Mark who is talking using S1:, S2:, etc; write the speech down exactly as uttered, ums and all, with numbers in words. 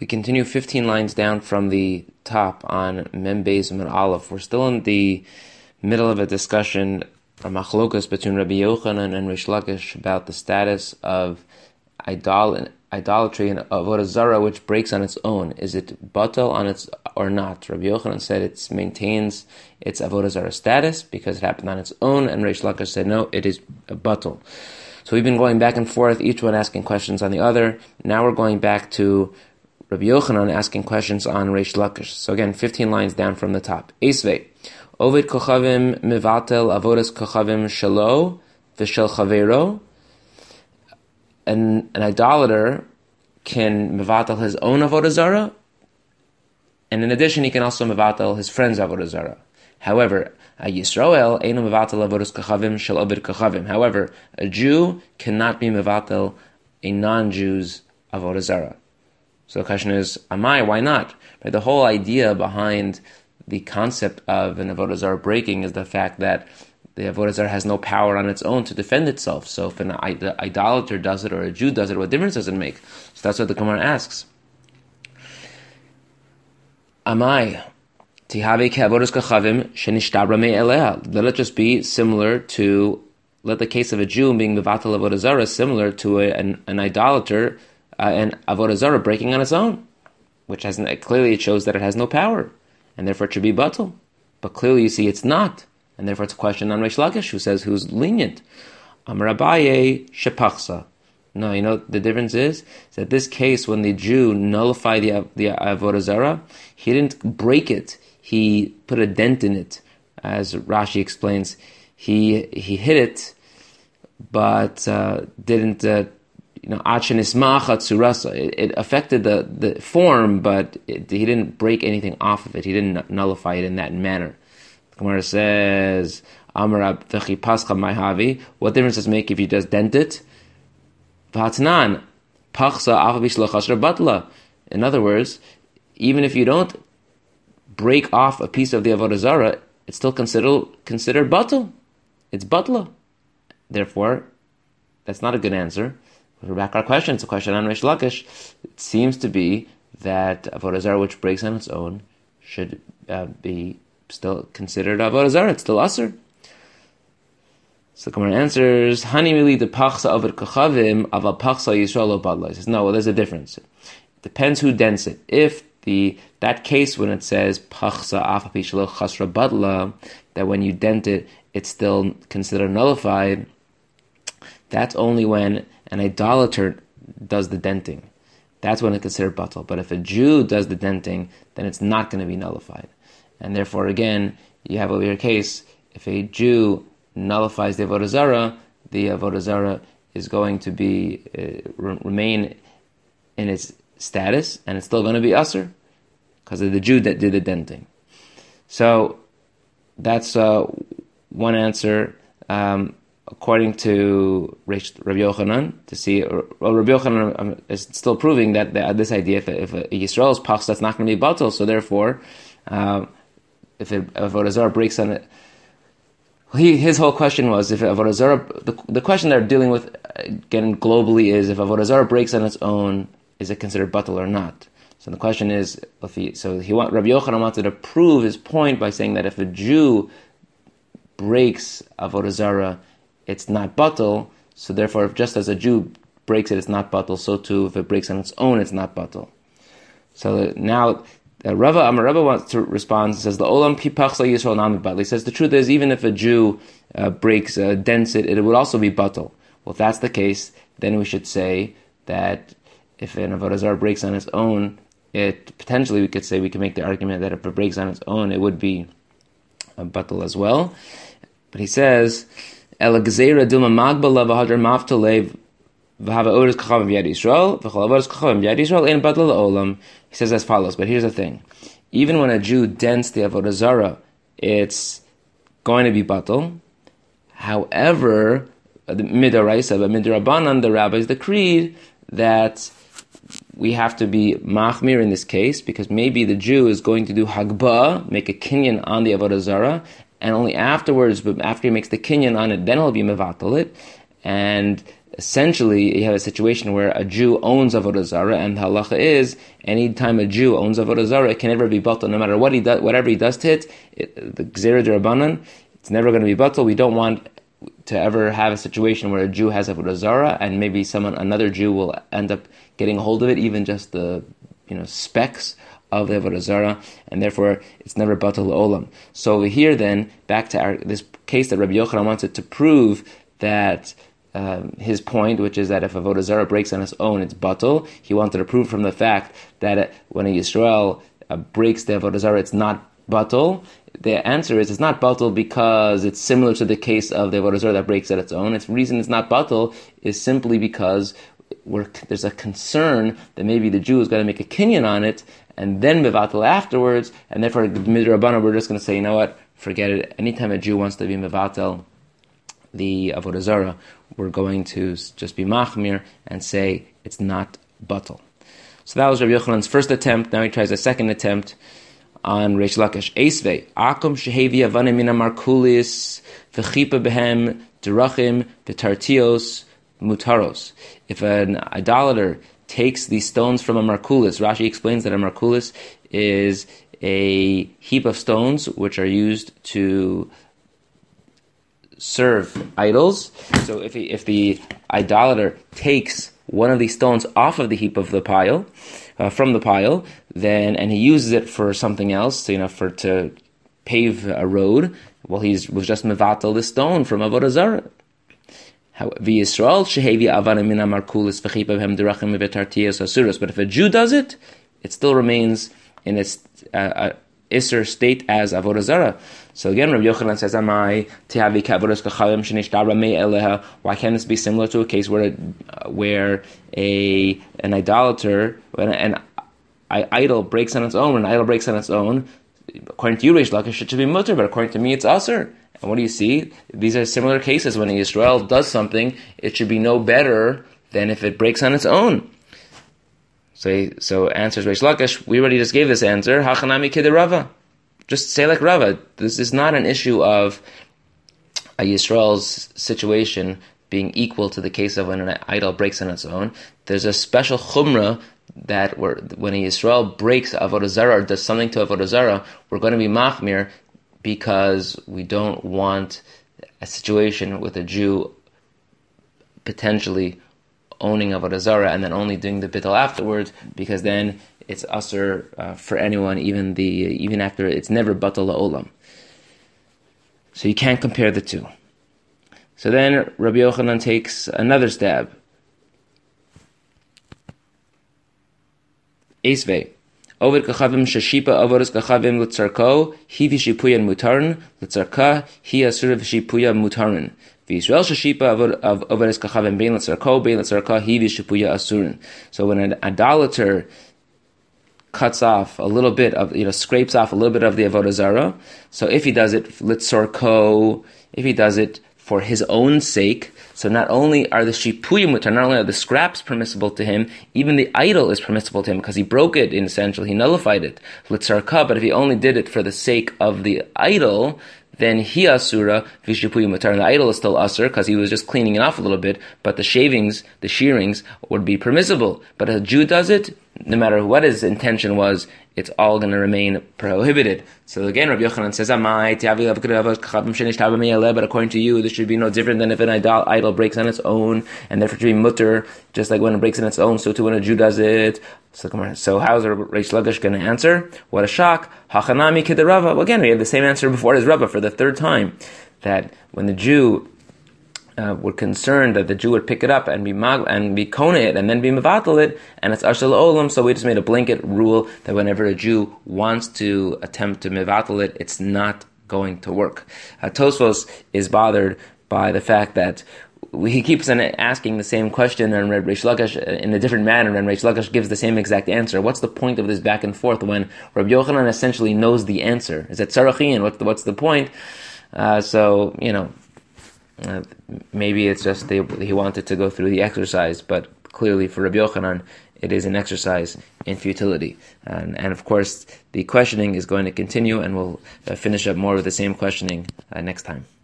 S1: We continue fifteen lines down from the top on Mem Beis Mem Aleph. We're still in the middle of a discussion, a machlokas between Rabbi Yochanan and Rish Lakish about the status of idol, idolatry and avodah zarah, which breaks on its own. Is it batal on its or not? Rabbi Yochanan said it maintains its avodah zarah status because it happened on its own, and Rish Lakish said no, it is batal. So we've been going back and forth, each one asking questions on the other. Now we're going back to Rabbi Yochanan asking questions on Rish Lakish. So again, fifteen lines down from the top. Esvei, Ovid kochavim mivatel avodas kochavim shalo v'shel chavero. An, an idolater can mivatel his own avodah zarah, and in addition, he can also mivatel his friend's avodah zarah. However, a Yisrael eino mivatel avodas kochavim shel ovid kochavim. However, a Jew cannot be mivatel a non-Jew's avodah zarah. So the question is, Amai, why not? Right, the whole idea behind the concept of an avodah zarah breaking is the fact that the avodah zarah has no power on its own to defend itself. So if an idolater does it or a Jew does it, what difference does it make? So that's what the Gemara asks. Amai, tihave ke'avodas kachavim shenishtabra me'eleha. Let it just be similar to, let the case of a Jew being mevatel avodah zarah similar to a, an, an idolater Uh, and avodah zarah breaking on its own, which has clearly it shows that it has no power, and therefore it should be batal. But clearly you see it's not, and therefore it's a question on Rish Lakish, who says who's lenient. Amar Abaye shepachsa. No, you know the difference is, is that this case when the Jew nullified the the avodah zarah, he didn't break it; he put a dent in it, as Rashi explains. He he hit it, but uh, didn't. Uh, You know, it, it affected the, the form, but it, he didn't break anything off of it. He didn't nullify it in that manner. The Gemara says, what difference does it make if you just dent it? In other words, even if you don't break off a piece of the avodah zarah, it's still considered considered batal. It's batla. Therefore, that's not a good answer. We're back our question. It's a question on Rish Lakish. It seems to be that avodah zarah which breaks on its own should uh, be still considered avodah zarah. It's still asur. So the Gemara answers, Hani mili de pachsa avid kachavim aval pachsa Yisrael lo badla. He says, no, well, there's a difference. It depends who dents it. If the that case when it says pachsa afapi shelo chasra badla, that when you dent it, it's still considered nullified. That's only when an idolater does the denting. That's when it's considered batal. But if a Jew does the denting, then it's not going to be nullified. And therefore, again, you have over your case, if a Jew nullifies the avodah zarah, the avodah zarah is going to be uh, re- remain in its status, and it's still going to be asur because of the Jew that did the denting. So that's uh, one answer. Um, According to Rabbi Yochanan, to see, well, Rabbi Yochanan is still proving that the, this idea, if, if a Yisrael's pachs, that's not going to be batal. So therefore, uh, if a avodah zarah breaks on it, he, his whole question was if avodah zarah, the, the question they're dealing with again globally is if avodah zarah breaks on its own, is it considered batal or not? So the question is, if he, so he want Rabbi Yochanan wanted to prove his point by saying that if a Jew breaks avodah zarah, it's not batal, so therefore, if just as a Jew breaks it, it's not batal, so too, if it breaks on its own, it's not batal. So now, uh, Rava, Amar Rava wants to respond, says, the Olam pi pachsa Yisrael nami batal. He says, the truth is, even if a Jew uh, breaks, uh, dents it, it would also be batal. Well, if that's the case, then we should say that if an avodah zarah breaks on its own, it, potentially we could say, we can make the argument that if it breaks on its own, it would be uh, batal as well. But he says, he says as follows, but here's the thing. Even when a Jew dents the avodah zarah, it's going to be batal. However, the midaraisa, but midarabanan, the rabbis decreed that we have to be machmir in this case, because maybe the Jew is going to do hagbah, make a kinyan on the avodah zarah, and only afterwards, but after he makes the kinyan on it, then he'll be mevatel it. And essentially you have a situation where a Jew owns avodah zarah, and the halacha is any time a Jew owns avodah zarah, it can never be batal, no matter what he does, whatever he does to it. it the gzera d'Rabbanan, it's never going to be batal. We don't want to ever have a situation where a Jew has avodah zarah, and maybe someone, another Jew, will end up getting a hold of it, even just the you know specks of the avodah zarah, and therefore it's never batal olam. So over here, then back to our, this case that Rabbi Yochanan wanted to prove that. Um, his point, which is that if avodah zarah breaks on its own, it's batal. He wanted to prove from the fact that uh, when a Yisrael uh, breaks the avodah zarah, it's not batal. The answer is it's not batal because it's similar to the case of the avodah zarah that breaks at its own. Its reason it's not batal is simply because we're, there's a concern that maybe the Jew is going to make a kinyan on it and then mevatel afterwards, and therefore midrabanan we're just going to say, you know what, forget it. Anytime a Jew wants to be mevatel the avodah zarah, we're going to just be machmir and say it's not batal. So that was Rabbi Yochanan's first attempt. Now he tries a second attempt on Reish Lakish. Eisvei, akum shehevi avanim mina markulis v'chipa behem derachim v'tartios mutaros. If an idolater takes these stones from a markulis, Rashi explains that a markulis is a heap of stones which are used to serve idols. So if he, if the idolater takes one of these stones off of the heap of the pile, uh, from the pile, then and he uses it for something else, you know, for to pave a road, well, he's was just mevatel the stone from avodah zarah. But if a Jew does it, it still remains in its uh, uh, Isser state as avodah zarah. So again, Rabbi Yochanan says, "Amai tihavi kavodos kachavim shenishtabra mei eleha." Why can't this be similar to a case where a, where a an idolater, when an, an idol breaks on its own? When an idol breaks on its own, according to you, Reish Lakish, it should be mutter, but according to me, it's aser. And what do you see? These are similar cases. When Israel does something, it should be no better than if it breaks on its own. So, so answers Reish Lakish, we already just gave this answer. Hachanami kidei Rava. Just say like Rava. This is not an issue of a Yisrael's situation being equal to the case of when an idol breaks on its own. There's a special chumrah that where, when a Yisrael breaks avodah zarah or does something to avodah zarah, we're going to be machmir because we don't want a situation with a Jew potentially owning avodah zarah and then only doing the bittul afterwards, because then it's usher uh, for anyone, even the even after it's never batal la'olam. So you can't compare the two. So then Rabbi Yochanan takes another stab. Eisvei. Ovid kachavim shashipa avodas kachavim l'tzarko hivi shipuyan mutarin l'tzarka hi asura v'shipuya mutarin. V'Yisrael shashipa avodas kachavim bein l'tzarko bein l'tzarka hivi shipuya asurin. So when an idolater cuts off a little bit of, you know, scrapes off a little bit of the avodah zarah, so if he does it l'tzarko, if he does it for his own sake, so not only are the shipuyim, which are not only are the scraps permissible to him, even the idol is permissible to him because he broke it, in essential, he nullified it. L'tzarka, but if he only did it for the sake of the idol, then he asura v'shipuyim mutar. The idol is still asur because he was just cleaning it off a little bit, but the shavings, the shearings would be permissible. But if a Jew does it, no matter what his intention was, it's all going to remain prohibited. So again, Rabbi Yochanan says, but according to you, this should be no different than if an idol, idol breaks on its own, and therefore should be mutter, just like when it breaks on its own, so too when a Jew does it. So, so how is Reish Lakish going to answer? What a shock. Hachanami kidei Rava. Well, again, we have the same answer before as Rava for the third time, that when the Jew Uh, were concerned that the Jew would pick it up and be mag- and be kona it and then be mevatel it, and it's ashal olam. So we just made a blanket rule that whenever a Jew wants to attempt to mevatel it, it's not going to work. Uh, Tosfos is bothered by the fact that he keeps on asking the same question, and Reish Lakish in a different manner, and Reish Lakish gives the same exact answer. What's the point of this back and forth when Rabbi Yochanan essentially knows the answer? Is that tzarachin? What's the, what's the point? Uh, so you know. Uh, maybe it's just they, he wanted to go through the exercise, but clearly for Rabbi Yochanan, it is an exercise in futility. And, and of course, the questioning is going to continue, and we'll uh, finish up more with the same questioning uh, next time.